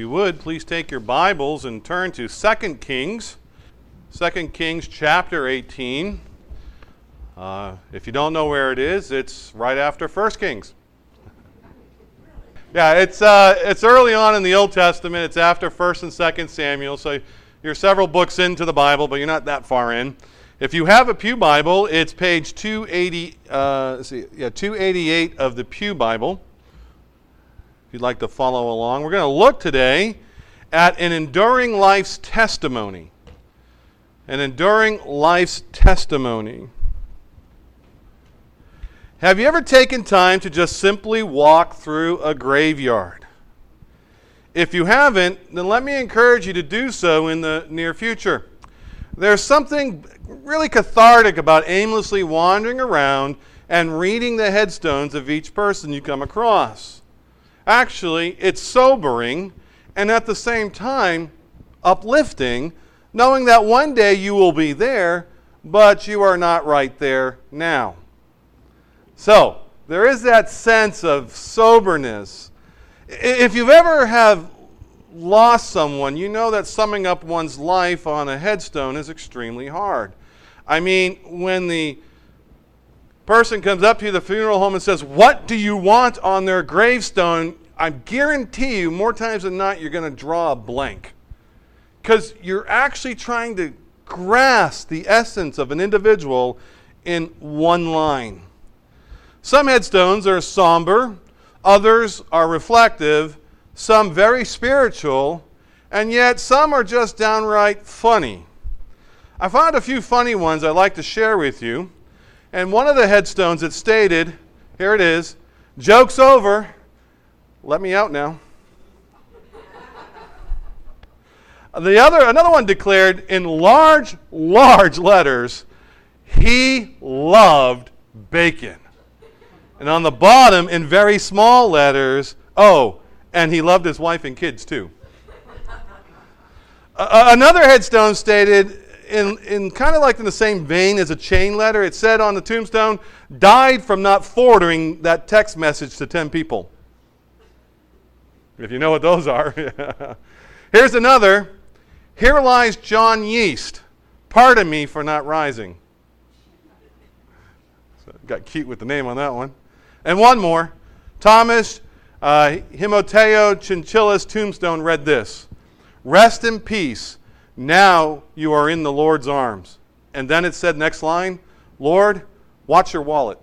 you would, please take your Bibles and turn to 2 Kings. 2 Kings chapter 18. If you don't know where it is, it's right after 1 Kings. Yeah, it's early on in the Old Testament. It's after 1 and 2 Samuel, so you're several books into the Bible, but you're not that far in. If you have a Pew Bible, it's page 288 of the Pew Bible. If you'd like to follow along, we're going to look today at an enduring life's testimony. An enduring life's testimony. Have you ever taken time to just simply walk through a graveyard? If you haven't, then let me encourage you to do so in the near future. There's something really cathartic about aimlessly wandering around and reading the headstones of each person you come across. Actually, it's sobering and at the same time uplifting, knowing that one day you will be there, but you are not right there now. So, there is that sense of soberness. If you've ever have lost someone, you know that summing up one's life on a headstone is extremely hard. I mean, when the person comes up to you, the funeral home, and says, "What do you want on their gravestone?" I guarantee you, more times than not, you're going to draw a blank. Because you're actually trying to grasp the essence of an individual in one line. Some headstones are somber, others are reflective, some very spiritual, and yet some are just downright funny. I found a few funny ones I'd like to share with you. And one of the headstones, it stated, here it is, "Joke's over. Let me out now." Another one declared in large letters, "He loved bacon." And on the bottom, in very small letters, "Oh, and he loved his wife and kids too." Another headstone stated, in kind of like in the same vein as a chain letter, it said on the tombstone, "Died from not forwarding that text message to 10 people. If you know what those are. Here's another. "Here lies John Yeast. Pardon me for not rising." So got cute with the name on that one. And one more. Thomas Himoteo Chinchilla's tombstone read this: "Rest in peace. Now you are in the Lord's arms." And then it said, next line, "Lord, watch your wallet."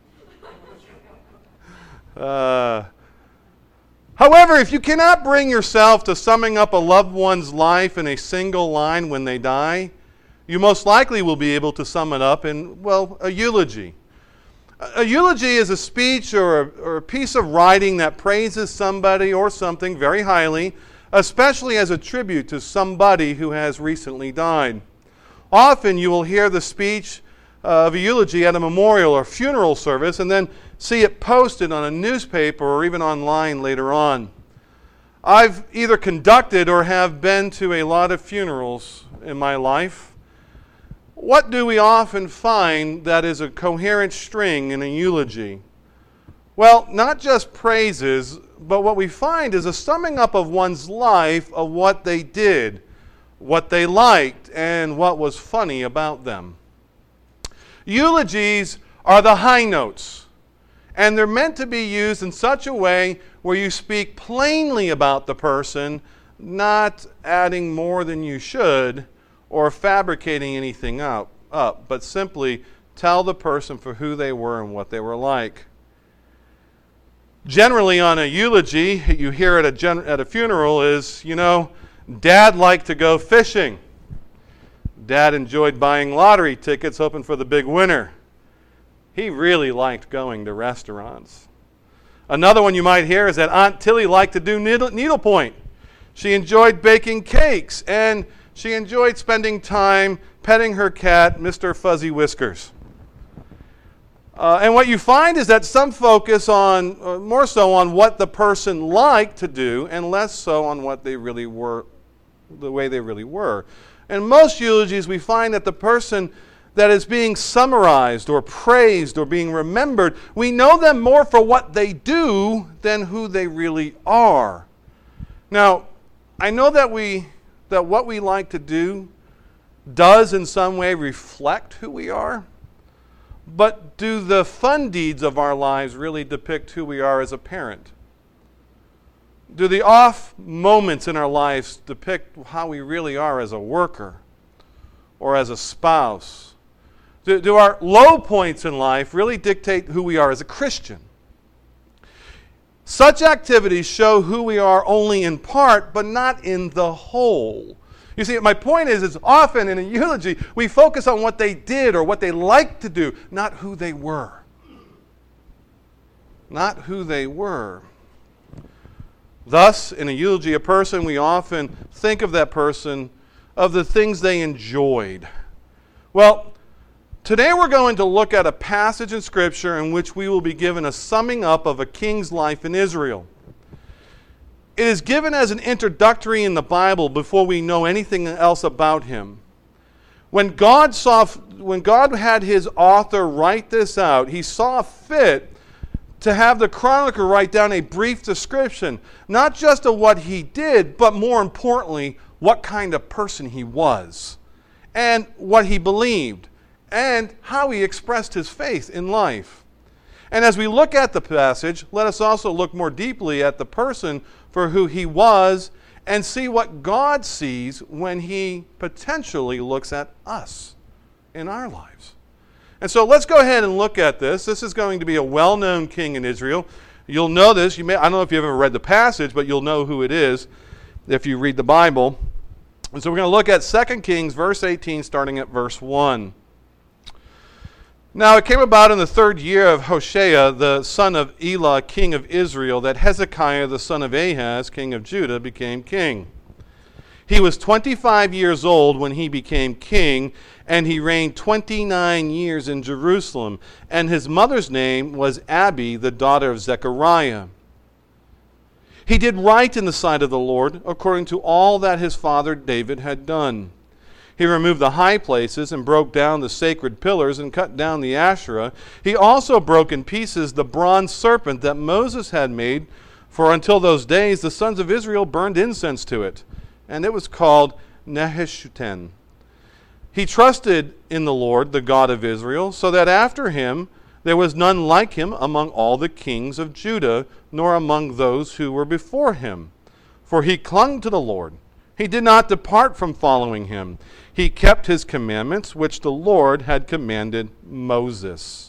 However, if you cannot bring yourself to summing up a loved one's life in a single line when they die, you most likely will be able to sum it up in, well, a eulogy. A eulogy is a speech or a piece of writing that praises somebody or something very highly, especially as a tribute to somebody who has recently died. Often you will hear the speech of a eulogy at a memorial or funeral service and then see it posted on a newspaper or even online later on. I've either conducted or have been to a lot of funerals in my life. What do we often find that is a coherent string in a eulogy? Well, not just praises, but what we find is a summing up of one's life of what they did, what they liked, and what was funny about them. Eulogies are the high notes, and they're meant to be used in such a way where you speak plainly about the person, not adding more than you should or fabricating anything up, but simply tell the person for who they were and what they were like. Generally on a eulogy, you hear at a funeral is, Dad liked to go fishing. Dad enjoyed buying lottery tickets, hoping for the big winner. He really liked going to restaurants. Another one you might hear is that Aunt Tilly liked to do needlepoint. She enjoyed baking cakes, and she enjoyed spending time petting her cat, Mr. Fuzzy Whiskers. And what you find is that some focus on, more so on what the person liked to do, and less so on what they really were, the way they really were. In most eulogies, we find that the person that is being summarized or praised or being remembered, we know them more for what they do than who they really are. Now, I know that what we like to do does in some way reflect who we are, but do the fun deeds of our lives really depict who we are as a parent? Do the off moments in our lives depict how we really are as a worker or as a spouse? Do our low points in life really dictate who we are as a Christian? Such activities show who we are only in part, but not in the whole. You see, my point is often in a eulogy, we focus on what they did or what they liked to do, not who they were. Not who they were. Thus, in a eulogy, a person, we often think of that person, of the things they enjoyed. Well, today we're going to look at a passage in Scripture in which we will be given a summing up of a king's life in Israel. It is given as an introductory in the Bible before we know anything else about him. When God had his author write this out, he saw fit to have the chronicler write down a brief description, not just of what he did, but more importantly, what kind of person he was, and what he believed, and how he expressed his faith in life. And as we look at the passage, let us also look more deeply at the person for who he was and see what God sees when he potentially looks at us in our lives. And so let's go ahead and look at this. This is going to be a well-known king in Israel. You'll know this. I don't know if you've ever read the passage, but you'll know who it is if you read the Bible. And so we're going to look at 2 Kings, verse 18, starting at verse 1. Now it came about in the 3rd year of Hoshea, the son of Elah, king of Israel, that Hezekiah, the son of Ahaz, king of Judah, became king. He was 25 years old when he became king, and he reigned 29 years in Jerusalem. And his mother's name was Abi, the daughter of Zechariah. He did right in the sight of the Lord, according to all that his father David had done. He removed the high places and broke down the sacred pillars and cut down the Asherah. He also broke in pieces the bronze serpent that Moses had made, for until those days the sons of Israel burned incense to it, and it was called Nehushtan. He trusted in the Lord, the God of Israel, so that after him there was none like him among all the kings of Judah, nor among those who were before him. For he clung to the Lord. He did not depart from following him. He kept his commandments, which the Lord had commanded Moses.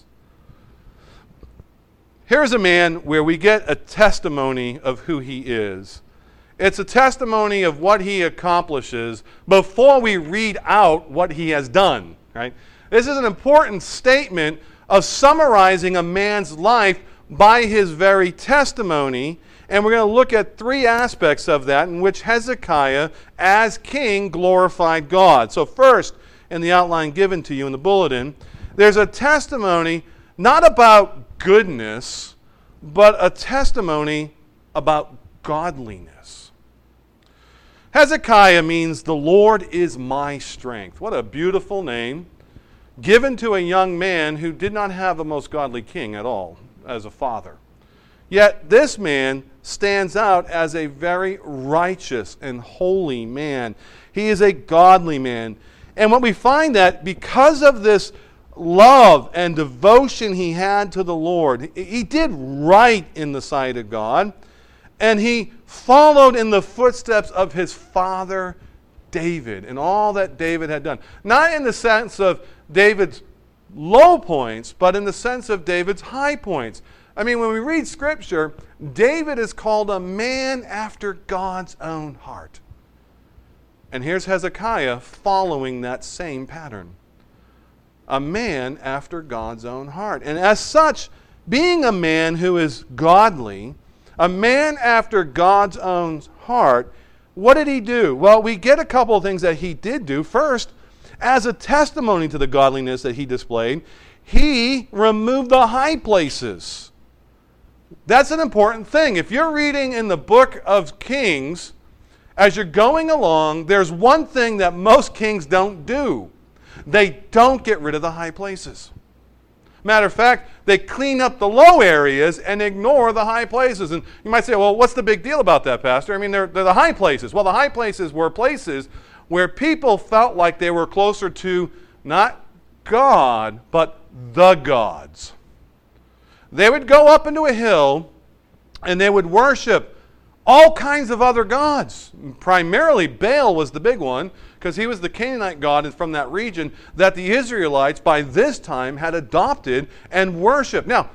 Here's a man where we get a testimony of who he is. It's a testimony of what he accomplishes before we read out what he has done. Right? This is an important statement of summarizing a man's life by his very testimony. And we're going to look at 3 aspects of that in which Hezekiah, as king, glorified God. So first, in the outline given to you in the bulletin, there's a testimony not about goodness, but a testimony about godliness. Hezekiah means the Lord is my strength. What a beautiful name, given to a young man who did not have a most godly king at all as a father. Yet this man stands out as a very righteous and holy man. He is a godly man. And what we find that because of this love and devotion he had to the Lord, he did right in the sight of God, and he followed in the footsteps of his father David and all that David had done. Not in the sense of David's low points, but in the sense of David's high points. I mean, when we read Scripture, David is called a man after God's own heart. And here's Hezekiah following that same pattern. A man after God's own heart. And as such, being a man who is godly, a man after God's own heart, what did he do? Well, we get a couple of things that he did do. First, as a testimony to the godliness that he displayed, he removed the high places. That's an important thing. If you're reading in the book of Kings, as you're going along, there's one thing that most kings don't do. They don't get rid of the high places. Matter of fact, they clean up the low areas and ignore the high places. And you might say, well, what's the big deal about that, Pastor? I mean, they're the high places. Well, the high places were places where people felt like they were closer to not God, but the gods. They would go up into a hill and they would worship all kinds of other gods. Primarily Baal was the big one, because he was the Canaanite god from that region that the Israelites by this time had adopted and worshiped. Now,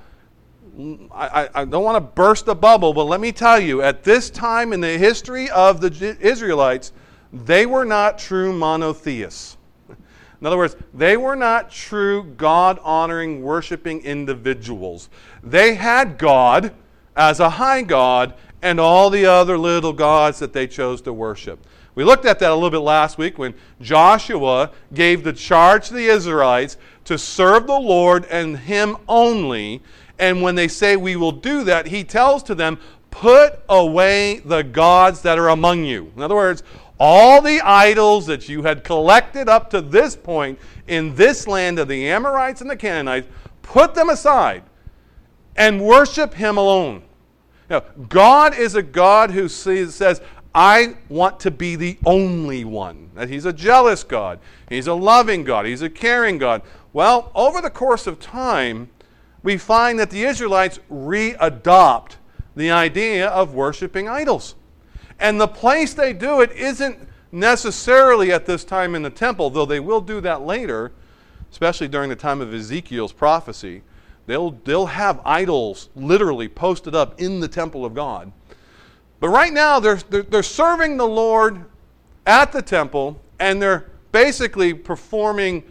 I don't want to burst a bubble, but let me tell you, at this time in the history of the Israelites, they were not true monotheists. In other words, they were not true God-honoring, worshiping individuals. They had God as a high God and all the other little gods that they chose to worship. We looked at that a little bit last week when Joshua gave the charge to the Israelites to serve the Lord and Him only. And when they say we will do that, He tells to them, put away the gods that are among you. In other words, all the idols that you had collected up to this point in this land of the Amorites and the Canaanites, put them aside and worship Him alone. Now, God is a God who says, I want to be the only one. That He's a jealous God. He's a loving God. He's a caring God. Well, over the course of time, we find that the Israelites re-adopt the idea of worshiping idols. And the place they do it isn't necessarily at this time in the temple, though they will do that later, especially during the time of Ezekiel's prophecy. They'll have idols literally posted up in the temple of God. But right now, they're serving the Lord at the temple, and they're basically performing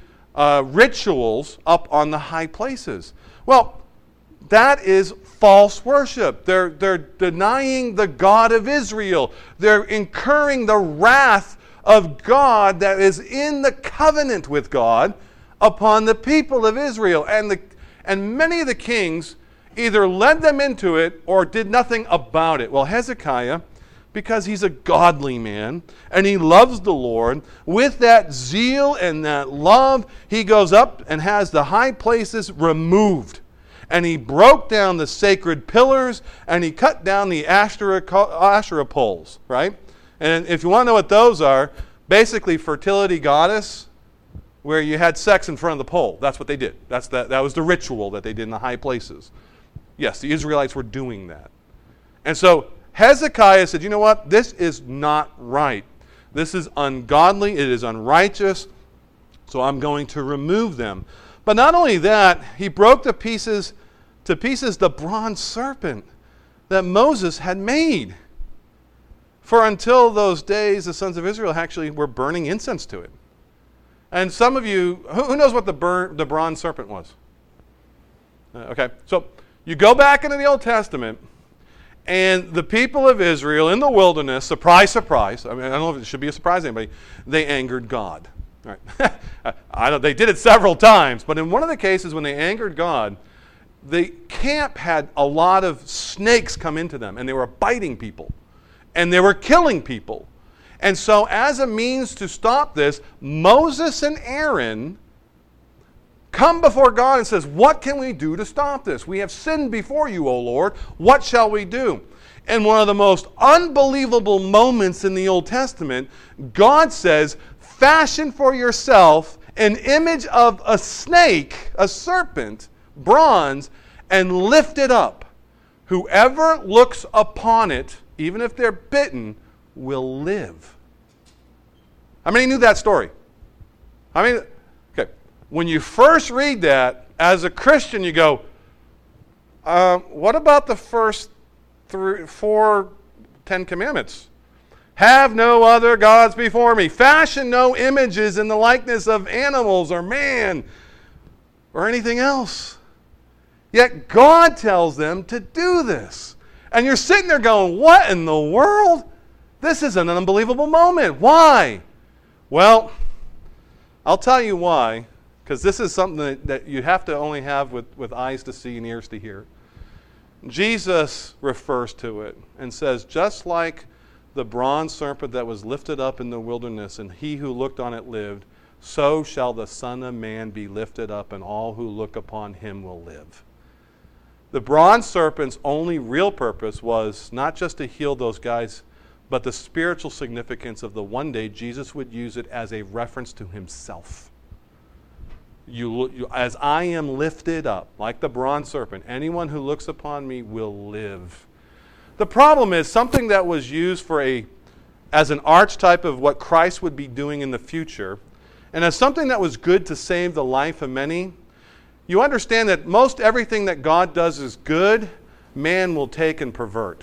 rituals up on the high places. Well, that is false worship. They're denying the God of Israel. They're incurring the wrath of God that is in the covenant with God upon the people of Israel. And many of the kings either led them into it or did nothing about it. Well, Hezekiah, because he's a godly man and he loves the Lord, with that zeal and that love, he goes up and has the high places removed. And he broke down the sacred pillars and he cut down the Asherah poles, right? And if you want to know what those are, basically fertility goddess, where you had sex in front of the pole. That's what they did. That was the ritual that they did in the high places. Yes, the Israelites were doing that. And so Hezekiah said, you know what? This is not right. This is ungodly. It is unrighteous. So I'm going to remove them. But not only that, he broke to pieces the bronze serpent that Moses had made. For until those days, the sons of Israel actually were burning incense to it. And some of you, who knows what the bronze serpent was? Okay, so you go back into the Old Testament, and the people of Israel in the wilderness, surprise, surprise, I mean, I don't know if it should be a surprise to anybody, they angered God. All right. They did it several times, but in one of the cases when they angered God, the camp had a lot of snakes come into them, and they were biting people, and they were killing people. And so as a means to stop this, Moses and Aaron come before God and says, what can we do to stop this? We have sinned before you, O Lord. What shall we do? And one of the most unbelievable moments in the Old Testament, God says, fashion for yourself an image of a snake, a serpent, bronze, and lift it up. Whoever looks upon it, even if they're bitten, will live. How many knew that story? Okay. When you first read that, as a Christian, you go, what about the first 4 Ten Commandments? Have no other gods before me. Fashion no images in the likeness of animals or man or anything else. Yet God tells them to do this. And you're sitting there going, what in the world? This is an unbelievable moment. Why? Well, I'll tell you why, because this is something that you have to only have with eyes to see and ears to hear. Jesus refers to it and says, just like the bronze serpent that was lifted up in the wilderness and he who looked on it lived, so shall the Son of Man be lifted up, and all who look upon him will live. The bronze serpent's only real purpose was not just to heal those guys, but the spiritual significance of the one day Jesus would use it as a reference to himself. As I am lifted up, like the bronze serpent, anyone who looks upon me will live. The problem is something that was used as an archetype of what Christ would be doing in the future, and as something that was good to save the life of many. You understand that most everything that God does is good, man will take and pervert.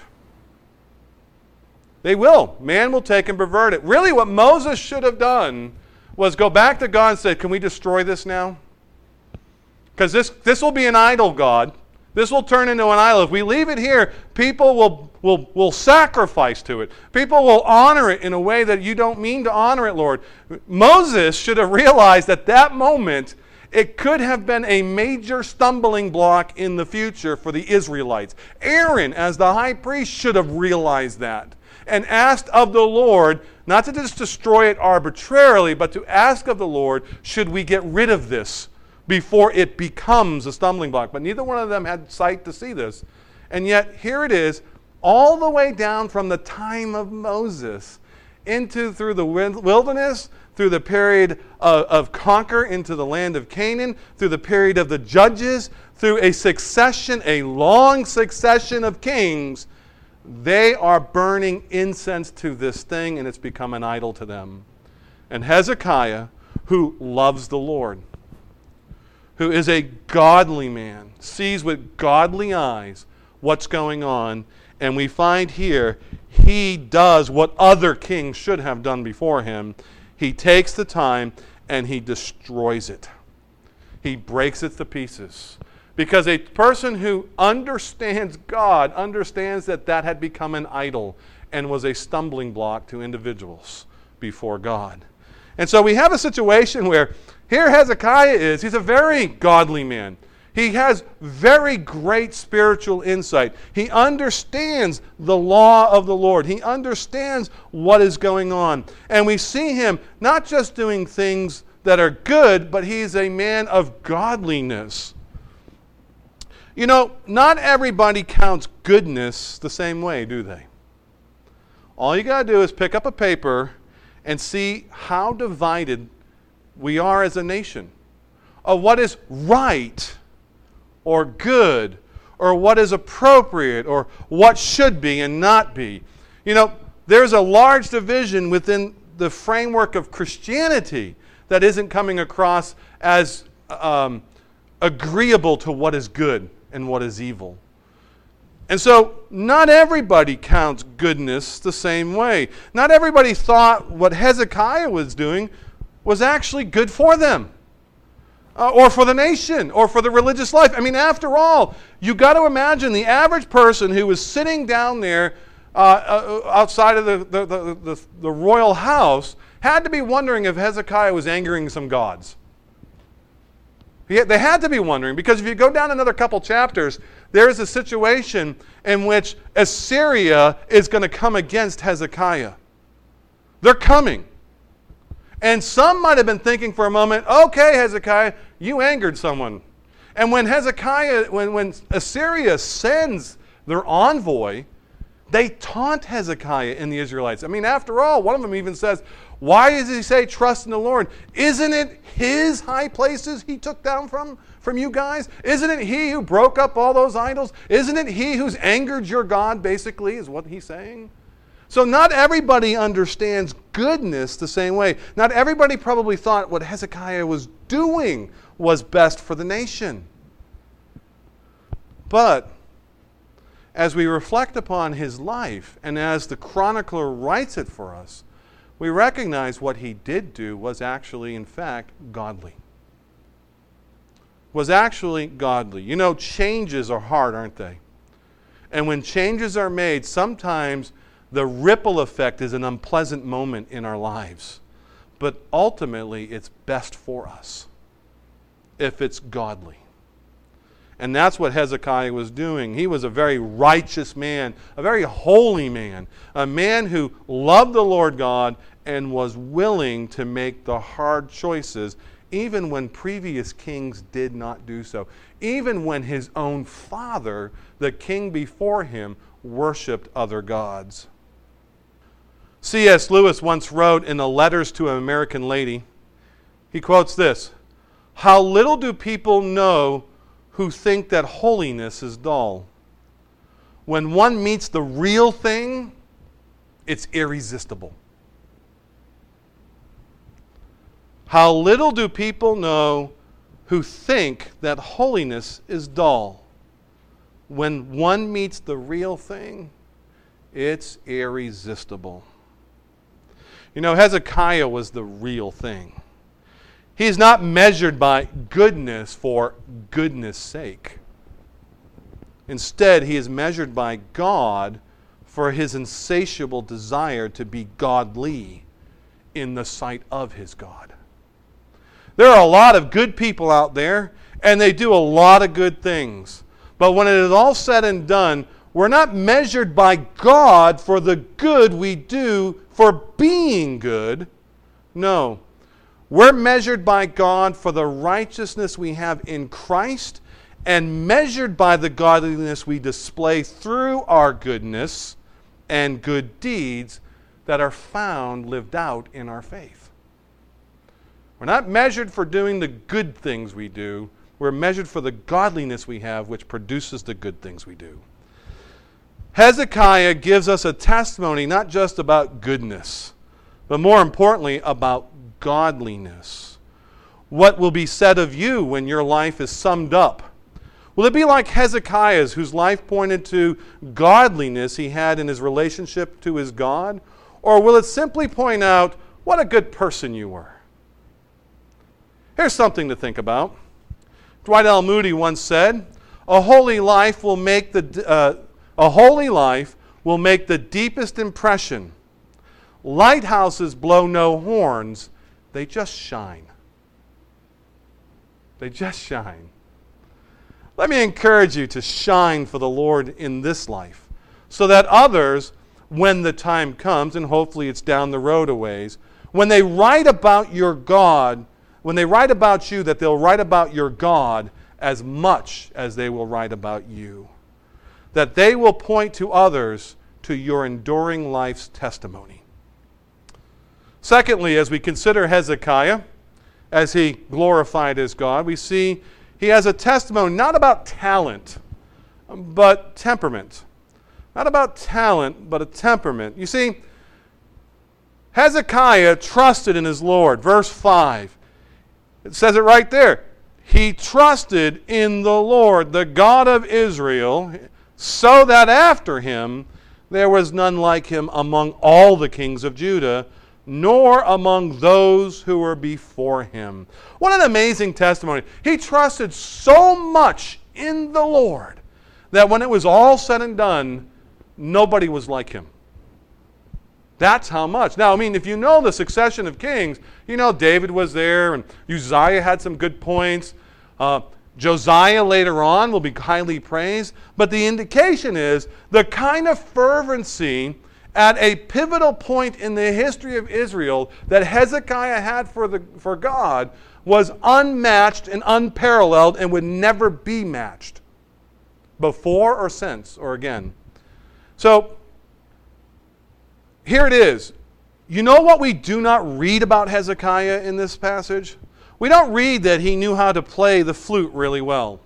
They will. Man will take and pervert it. Really what Moses should have done was go back to God and say, can we destroy this now? Because this will be an idol, God. This will turn into an idol. If we leave it here, people will sacrifice to it. People will honor it in a way that you don't mean to honor it, Lord. Moses should have realized at that moment it could have been a major stumbling block in the future for the Israelites. Aaron, as the high priest, should have realized that and asked of the Lord, not to just destroy it arbitrarily, but to ask of the Lord, should we get rid of this before it becomes a stumbling block? But neither one of them had sight to see this. And yet, here it is, all the way down from the time of Moses through the wilderness, through the period of conquer into the land of Canaan, through the period of the judges, through a long succession of kings. They are burning incense to this thing, and it's become an idol to them. And Hezekiah, who loves the Lord, who is a godly man, sees with godly eyes what's going on, and we find here he does what other kings should have done before him. He takes the time and he destroys it. He breaks it to pieces. Because a person who understands God understands that that had become an idol and was a stumbling block to individuals before God. And so we have a situation where here Hezekiah he's a very godly man. He has very great spiritual insight. He understands the law of the Lord. He understands what is going on. And we see him not just doing things that are good, but he's a man of godliness. You know, not everybody counts goodness the same way, do they? All you got to do is pick up a paper and see how divided we are as a nation of what is right or good or what is appropriate or what should be and not be. You know, there's a large division within the framework of Christianity that isn't coming across as agreeable to what is good and what is evil. And so not everybody counts goodness the same way. Not everybody thought what Hezekiah was doing was actually good for them or for the nation or for the religious life. I mean, after all, you got to imagine the average person who was sitting down there outside of the royal house had to be wondering if Hezekiah was angering some gods. They had to be wondering, because if you go down another couple chapters, there is a situation in which Assyria is going to come against Hezekiah. They're coming. And some might have been thinking for a moment, okay, Hezekiah, you angered someone. And when when Assyria sends their envoy, they taunt Hezekiah and the Israelites. I mean, after all, one of them even says, why does he say trust in the Lord? Isn't it his high places he took down from you guys? Isn't it he who broke up all those idols? Isn't it he who's angered your God, basically, is what he's saying? So not everybody understands goodness the same way. Not everybody probably thought what Hezekiah was doing was best for the nation. But as we reflect upon his life, and as the chronicler writes it for us, we recognize what he did do was actually, in fact, godly. Was actually godly. You know, changes are hard, aren't they? And when changes are made, sometimes the ripple effect is an unpleasant moment in our lives. But ultimately, it's best for us if it's godly. And that's what Hezekiah was doing. He was a very righteous man, a very holy man, a man who loved the Lord God and was willing to make the hard choices, even when previous kings did not do so. Even when his own father, the king before him, worshipped other gods. C.S. Lewis once wrote in the Letters to an American Lady, he quotes this, "How little do people know who think that holiness is dull. When one meets the real thing, it's irresistible." How little do people know who think that holiness is dull. When one meets the real thing, it's irresistible. You know, Hezekiah was the real thing. He's not measured by goodness for goodness sake. Instead, he is measured by God for his insatiable desire to be godly in the sight of his God. There are a lot of good people out there, and they do a lot of good things. But when it is all said and done, we're not measured by God for the good we do for being good. No. We're measured by God for the righteousness we have in Christ and measured by the godliness we display through our goodness and good deeds that are found lived out in our faith. We're not measured for doing the good things we do. We're measured for the godliness we have, which produces the good things we do. Hezekiah gives us a testimony not just about goodness, but more importantly about godliness. What will be said of you when your life is summed up? Will it be like Hezekiah's, whose life pointed to godliness he had in his relationship to his God? Or will it simply point out what a good person you were? Here's something to think about. Dwight L. Moody once said, a holy life will make the deepest impression. Lighthouses blow no horns. They just shine. They just shine. Let me encourage you to shine for the Lord in this life, so that others, when the time comes, and hopefully it's down the road a ways, when they write about your God, when they write about you, that they'll write about your God as much as they will write about you. That they will point to others to your enduring life's testimony. Secondly, as we consider Hezekiah, as he glorified his God, we see he has a testimony not about talent, but temperament. Not about talent, but a temperament. You see, Hezekiah trusted in his Lord. Verse 5. It says it right there. He trusted in the Lord, the God of Israel, so that after him there was none like him among all the kings of Judah, nor among those who were before him. What an amazing testimony. He trusted so much in the Lord that when it was all said and done, nobody was like him. That's how much. Now, I mean, if you know the succession of kings, you know David was there, and Uzziah had some good points. Josiah later on will be highly praised. But the indication is the kind of fervency at a pivotal point in the history of Israel that Hezekiah had for God was unmatched and unparalleled and would never be matched before or since or again. So, here it is. You know what we do not read about Hezekiah in this passage? We don't read that he knew how to play the flute really well.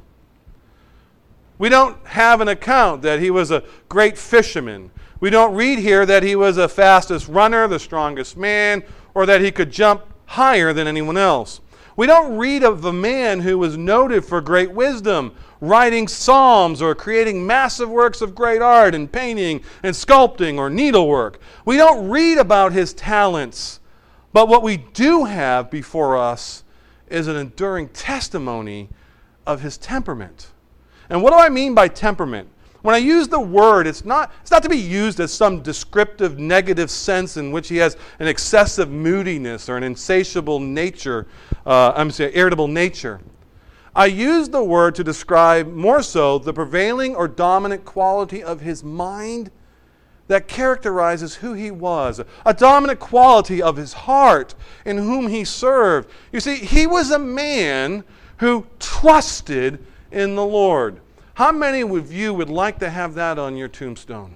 We don't have an account that he was a great fisherman. We don't read here that he was the fastest runner, the strongest man, or that he could jump higher than anyone else. We don't read of a man who was noted for great wisdom, writing psalms or creating massive works of great art and painting and sculpting or needlework. We don't read about his talents. But what we do have before us is an enduring testimony of his temperament. And what do I mean by temperament? When I use the word, it's not to be used as some descriptive negative sense in which he has an excessive moodiness or an insatiable nature, irritable nature. I use the word to describe more so the prevailing or dominant quality of his mind that characterizes who he was, a dominant quality of his heart in whom he served. You see, he was a man who trusted in the Lord. How many of you would like to have that on your tombstone?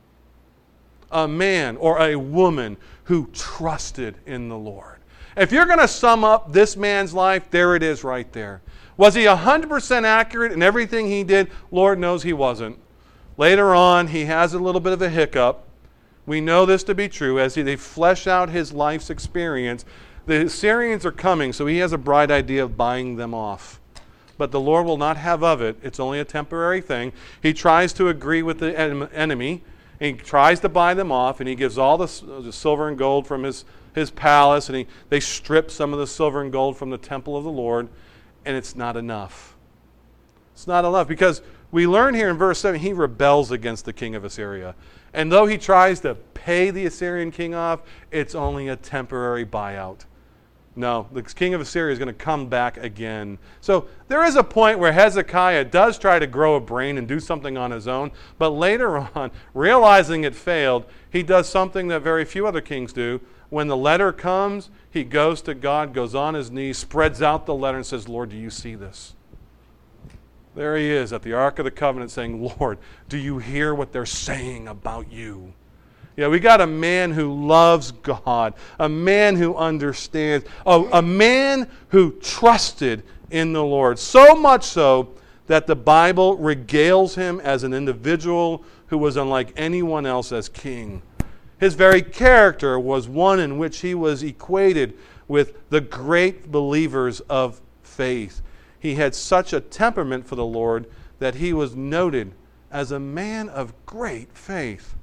A man or a woman who trusted in the Lord. If you're going to sum up this man's life, there it is right there. Was he 100% accurate in everything he did? Lord knows he wasn't. Later on, he has a little bit of a hiccup. We know this to be true. As they flesh out his life's experience, the Assyrians are coming, so he has a bright idea of buying them off. But the Lord will not have of it. It's only a temporary thing. He tries to agree with the enemy. He tries to buy them off, and he gives all the silver and gold from his palace, and they strip some of the silver and gold from the temple of the Lord, and it's not enough. It's not enough because we learn here in verse 7, he rebels against the king of Assyria. And though he tries to pay the Assyrian king off, it's only a temporary buyout. No, the king of Assyria is going to come back again. So there is a point where Hezekiah does try to grow a brain and do something on his own, but later on, realizing it failed, he does something that very few other kings do. When the letter comes, he goes to God, goes on his knees, spreads out the letter and says, Lord, do you see this? There he is at the Ark of the Covenant saying, Lord, do you hear what they're saying about you? Yeah, we got a man who loves God, a man who understands, a man who trusted in the Lord. So much so that the Bible regales him as an individual who was unlike anyone else as king. His very character was one in which he was equated with the great believers of faith. He had such a temperament for the Lord that he was noted as a man of great faith.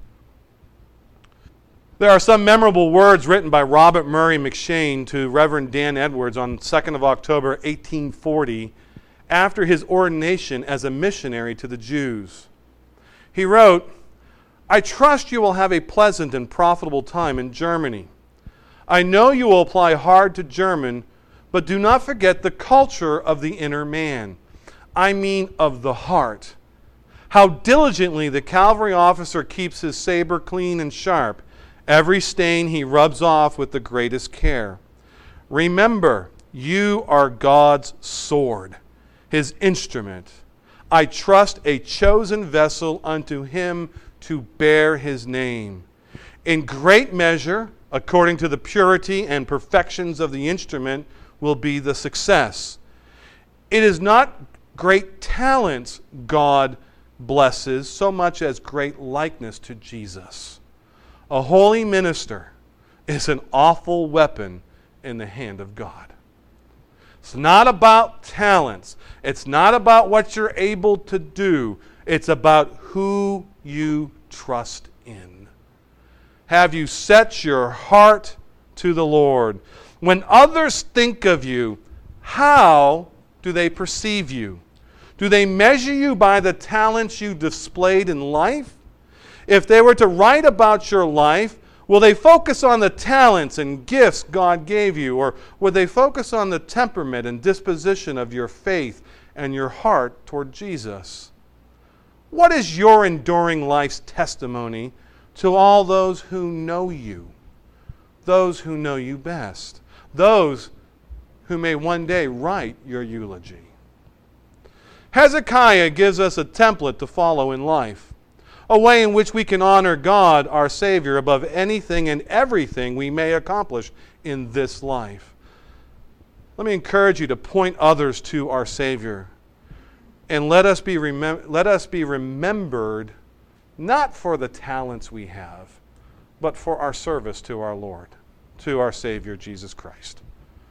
There are some memorable words written by Robert Murray McShane to Reverend Dan Edwards on 2nd of October, 1840, after his ordination as a missionary to the Jews. He wrote, I trust you will have a pleasant and profitable time in Germany. I know you will apply hard to German, but do not forget the culture of the inner man. I mean of the heart. How diligently the cavalry officer keeps his saber clean and sharp. Every stain he rubs off with the greatest care. Remember, you are God's sword, his instrument. I trust a chosen vessel unto him to bear his name. In great measure, according to the purity and perfections of the instrument, will be the success. It is not great talents God blesses so much as great likeness to Jesus. A holy minister is an awful weapon in the hand of God. It's not about talents. It's not about what you're able to do. It's about who you trust in. Have you set your heart to the Lord? When others think of you, how do they perceive you? Do they measure you by the talents you displayed in life? If they were to write about your life, will they focus on the talents and gifts God gave you? Or would they focus on the temperament and disposition of your faith and your heart toward Jesus? What is your enduring life's testimony to all those who know you? Those who know you best. Those who may one day write your eulogy. Hezekiah gives us a template to follow in life. A way in which we can honor God, our Savior, above anything and everything we may accomplish in this life. Let me encourage you to point others to our Savior. And let us be remembered not for the talents we have, but for our service to our Lord, to our Savior, Jesus Christ.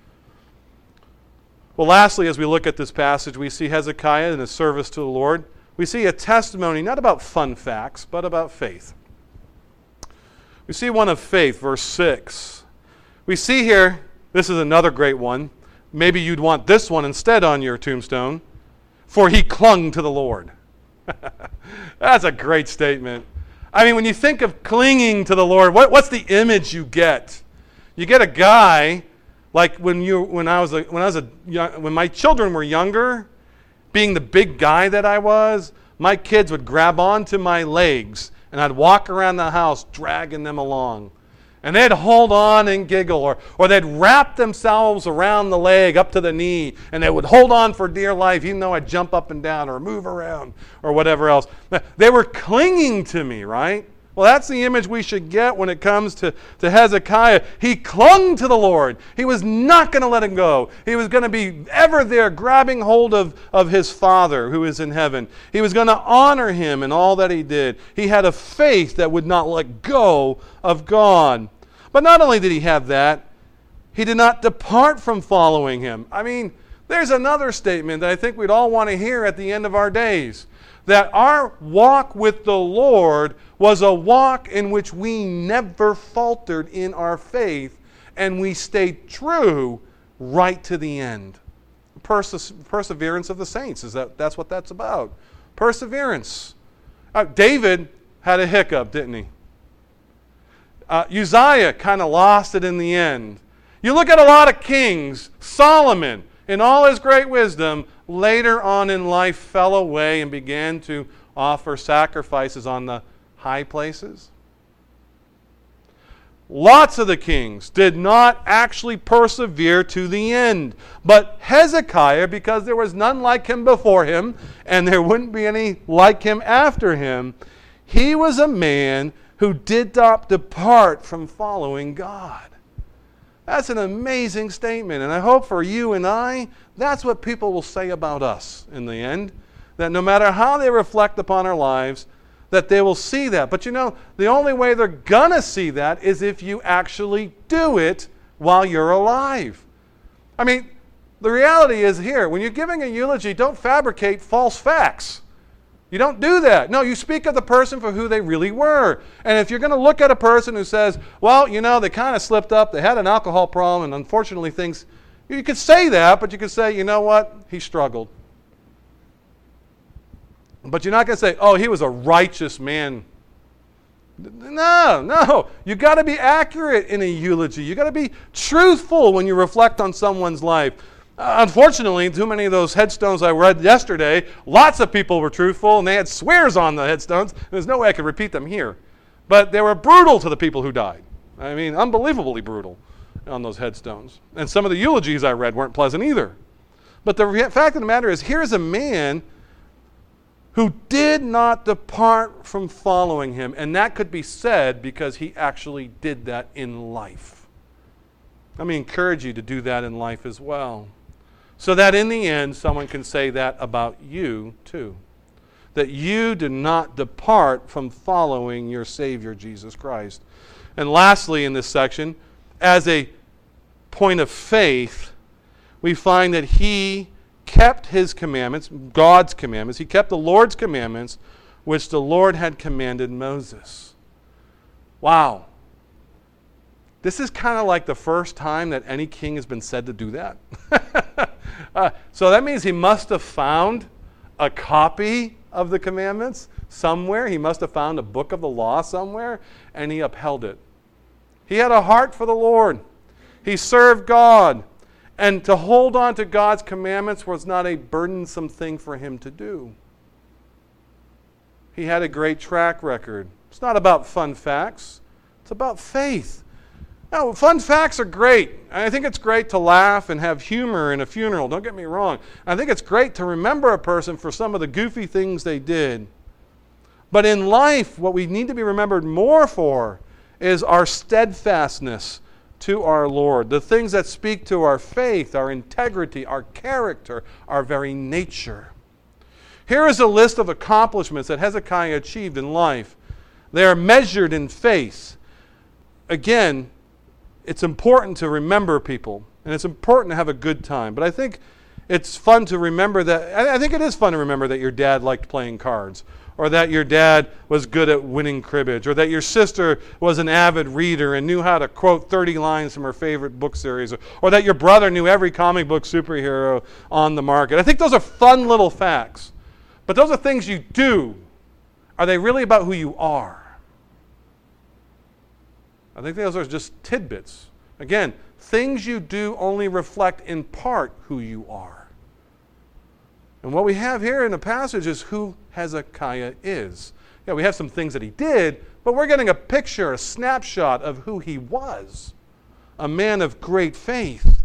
Well, lastly, as we look at this passage, we see Hezekiah in his service to the Lord. We see a testimony not about fun facts, but about faith. We see one of faith, verse 6. We see here, this is another great one. Maybe you'd want this one instead on your tombstone. For he clung to the Lord. That's a great statement. I mean, when you think of clinging to the Lord, what's the image you get? You get a guy Like when my children were younger, being the big guy that I was, my kids would grab onto my legs and I'd walk around the house dragging them along. And they'd hold on and giggle, or they'd wrap themselves around the leg up to the knee, and they would hold on for dear life, even though I'd jump up and down or move around or whatever else. They were clinging to me, right? Well, that's the image we should get when it comes to Hezekiah. He clung to the Lord. He was not going to let him go. He was going to be ever there grabbing hold of his Father who is in heaven. He was going to honor him in all that he did. He had a faith that would not let go of God. But not only did he have that, he did not depart from following him. I mean, there's another statement that I think we'd all want to hear at the end of our days. That our walk with the Lord was a walk in which we never faltered in our faith, and we stayed true right to the end. Perseverance of the saints, that's what that's about. Perseverance. David had a hiccup, didn't he? Uzziah kind of lost it in the end. You look at a lot of kings. Solomon, in all his great wisdom, later on in life fell away and began to offer sacrifices on the high places. Lots of the kings did not actually persevere to the end. But Hezekiah, because there was none like him before him, and there wouldn't be any like him after him, he was a man who did not depart from following God. That's an amazing statement, and I hope for you and I, that's what people will say about us in the end, that no matter how they reflect upon our lives, that they will see that. But you know, the only way they're going to see that is if you actually do it while you're alive. I mean, the reality is here, when you're giving a eulogy, don't fabricate false facts. You don't do that. No, you speak of the person for who they really were. And if you're going to look at a person who says, well, you know, they kind of slipped up, they had an alcohol problem, and unfortunately things, you could say that, but you could say, you know what, he struggled. But you're not going to say, oh, he was a righteous man. No. You got to be accurate in a eulogy. You got to be truthful when you reflect on someone's life. Unfortunately, too many of those headstones I read yesterday, lots of people were truthful, and they had swears on the headstones. There's no way I could repeat them here. But they were brutal to the people who died. I mean, unbelievably brutal on those headstones. And some of the eulogies I read weren't pleasant either. But the fact of the matter is, here's a man who did not depart from following him. And that could be said because he actually did that in life. Let me encourage you to do that in life as well. So that in the end, someone can say that about you too. That you do not depart from following your Savior, Jesus Christ. And lastly, in this section, as a point of faith, we find that he kept his commandments, God's commandments. He kept the Lord's commandments, which the Lord had commanded Moses. Wow. This is kind of like the first time that any king has been said to do that. So that means he must have found a copy of the commandments somewhere. He must have found a book of the law somewhere, and he upheld it. He had a heart for the Lord. He served God. And to hold on to God's commandments was not a burdensome thing for him to do. He had a great track record. It's not about fun facts. It's about faith. Now, fun facts are great. I think it's great to laugh and have humor in a funeral. Don't get me wrong. I think it's great to remember a person for some of the goofy things they did. But in life, what we need to be remembered more for is our steadfastness to our Lord. The things that speak to our faith, our integrity, our character, our very nature. Here is a list of accomplishments that Hezekiah achieved in life. They are measured in faith. Again, it's important to remember people, and it's important to have a good time. But I think it's fun to remember that, I think it is fun to remember that your dad liked playing cards, or that your dad was good at winning cribbage, or that your sister was an avid reader and knew how to quote 30 lines from her favorite book series, or that your brother knew every comic book superhero on the market. I think those are fun little facts. But those are things you do. Are they really about who you are? I think those are just tidbits. Again, things you do only reflect in part who you are. And what we have here in the passage is who Hezekiah is. Yeah, we have some things that he did, but we're getting a picture, a snapshot of who he was. A man of great faith.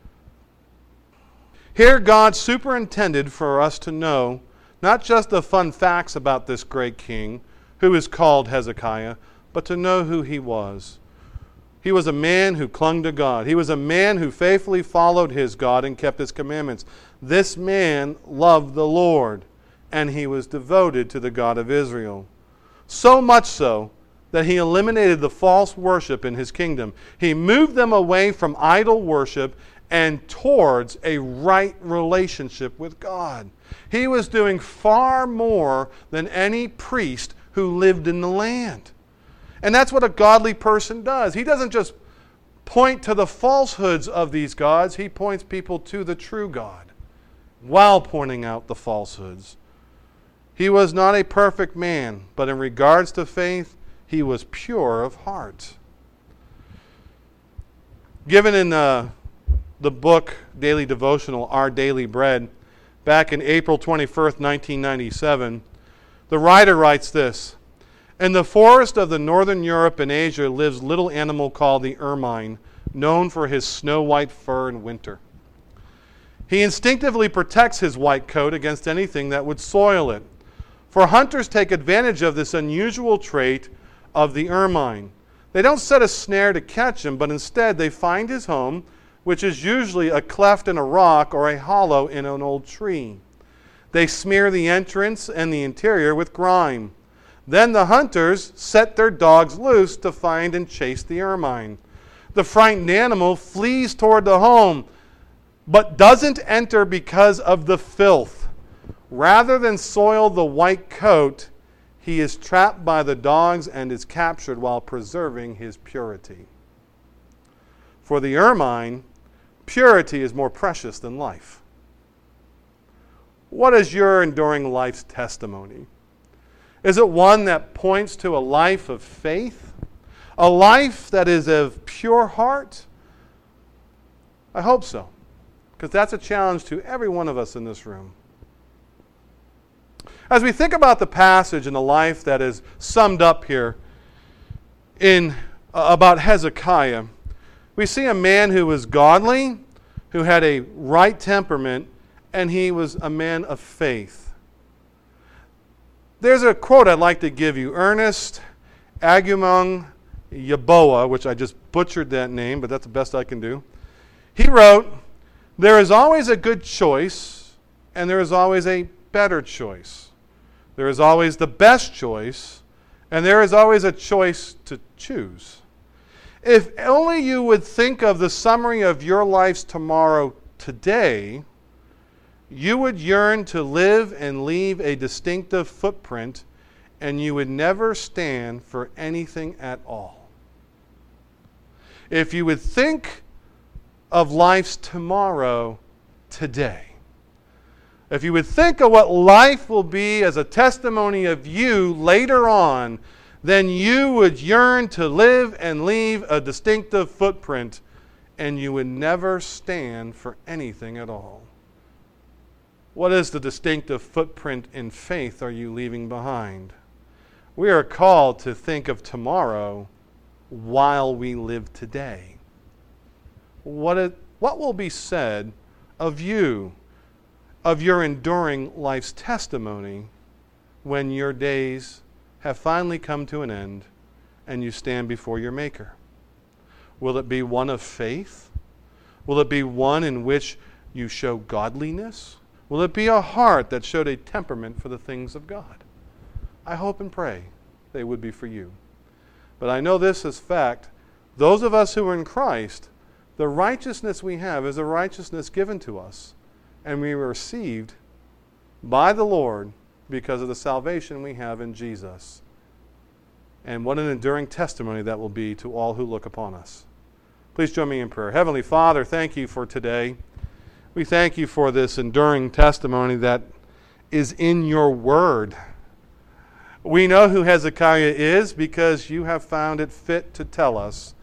Here, God superintended for us to know not just the fun facts about this great king, who is called Hezekiah, but to know who he was. He was a man who clung to God. He was a man who faithfully followed his God and kept his commandments. This man loved the Lord, and he was devoted to the God of Israel. So much so that he eliminated the false worship in his kingdom. He moved them away from idol worship and towards a right relationship with God. He was doing far more than any priest who lived in the land. And that's what a godly person does. He doesn't just point to the falsehoods of these gods. He points people to the true God while pointing out the falsehoods. He was not a perfect man, but in regards to faith, he was pure of heart. Given in the book Daily Devotional, Our Daily Bread, back in April 21st, 1997, the writer writes this: "In the forest of the northern Europe and Asia lives a little animal called the ermine, known for his snow-white fur in winter. He instinctively protects his white coat against anything that would soil it. For hunters take advantage of this unusual trait of the ermine. They don't set a snare to catch him, but instead they find his home, which is usually a cleft in a rock or a hollow in an old tree. They smear the entrance and the interior with grime. Then the hunters set their dogs loose to find and chase the ermine. The frightened animal flees toward the home, but doesn't enter because of the filth. Rather than soil the white coat, he is trapped by the dogs and is captured while preserving his purity. For the ermine, purity is more precious than life." What is your enduring life's testimony? Is it one that points to a life of faith? A life that is of pure heart? I hope so, because that's a challenge to every one of us in this room. As we think about the passage and the life that is summed up here in about Hezekiah, we see a man who was godly, who had a right temperament, and he was a man of faith. There's a quote I'd like to give you. Ernest Agumong Yaboa, which I just butchered that name, but that's the best I can do. He wrote, "There is always a good choice, and there is always a better choice. There is always the best choice, and there is always a choice to choose. If only you would think of the summary of your life's tomorrow today, you would yearn to live and leave a distinctive footprint, and you would never stand for anything at all. If you would think of life's tomorrow today, if you would think of what life will be as a testimony of you later on, then you would yearn to live and leave a distinctive footprint, and you would never stand for anything at all." What is the distinctive footprint in faith are you leaving behind? We are called to think of tomorrow while we live today. What will be said of you, of your enduring life's testimony, when your days have finally come to an end and you stand before your Maker? Will it be one of faith? Will it be one in which you show godliness? Will it be a heart that showed a temperament for the things of God? I hope and pray they would be for you. But I know this as fact. Those of us who are in Christ, the righteousness we have is a righteousness given to us, and we were received by the Lord because of the salvation we have in Jesus. And what an enduring testimony that will be to all who look upon us. Please join me in prayer. Heavenly Father, thank you for today. We thank you for this enduring testimony that is in your word. We know who Hezekiah is because you have found it fit to tell us.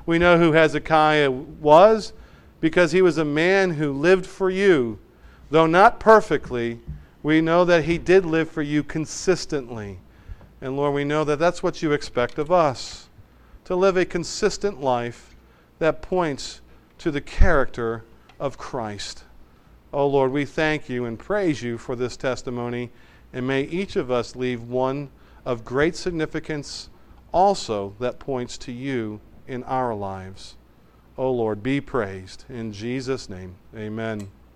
We know who Hezekiah was because he was a man who lived for you. Though not perfectly, we know that he did live for you consistently. And Lord, we know that that's what you expect of us, to live a consistent life that points to the character of Christ. Oh Lord, we thank you and praise you for this testimony, and may each of us leave one of great significance also that points to you in our lives. Oh Lord, be praised. In Jesus' name, amen.